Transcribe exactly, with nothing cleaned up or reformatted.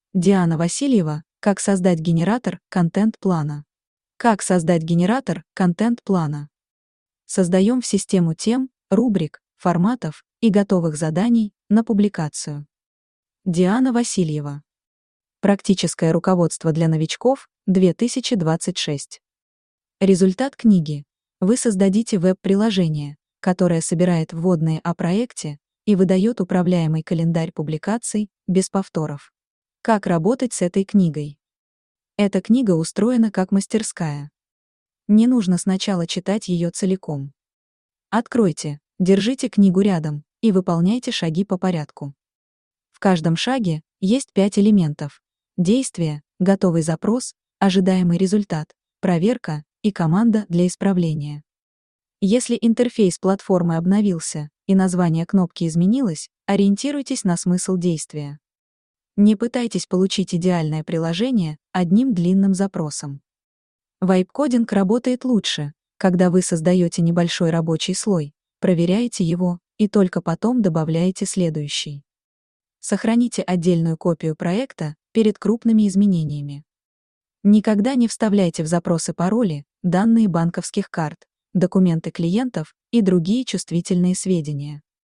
Диана Васильева, как создать генератор контент-плана. Как создать генератор контент-плана? Создаем в систему тем, рубрик, форматов и готовых заданий на публикацию. Диана Васильева. Практическое руководство для новичков, две тысячи двадцать шесть. Результат книги. Вы создадите веб-приложение, которое собирает вводные о проекте и выдает управляемый календарь публикаций без повторов. Как работать с этой книгой? Эта книга устроена как мастерская. Не нужно сначала читать ее целиком. Откройте, держите книгу рядом и выполняйте шаги по порядку. В каждом шаге есть пять элементов: действие, готовый запрос, ожидаемый результат, проверка и команда для исправления. Если интерфейс платформы обновился и название кнопки изменилось, ориентируйтесь на смысл действия. Не пытайтесь получить идеальное приложение одним длинным запросом. Вайб-кодинг работает лучше, когда вы создаете небольшой рабочий слой, проверяете его и только потом добавляете следующий. Сохраните отдельную копию проекта перед крупными изменениями. Никогда не вставляйте в запросы пароли, данные банковских карт, документы клиентов и другие чувствительные сведения.